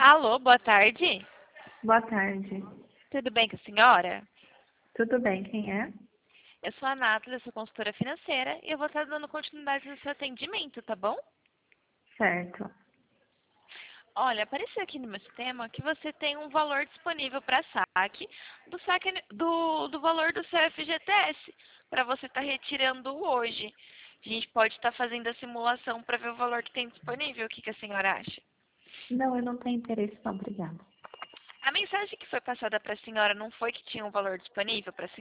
Alô, boa tarde. Boa tarde. Tudo bem com a senhora? Tudo bem, quem é? Eu sou a Nathalie, sou consultora financeira e eu vou estar dando continuidade no seu atendimento, tá bom? Certo. Olha, apareceu aqui no meu sistema que você tem um valor disponível para saque do valor do seu FGTS, para você estar retirando hoje. A gente pode estar fazendo a simulação para ver o valor que tem disponível. O que que a senhora acha? Não, eu não tenho interesse, não, obrigada. A mensagem que foi passada para a senhora não foi que tinha um valor disponível para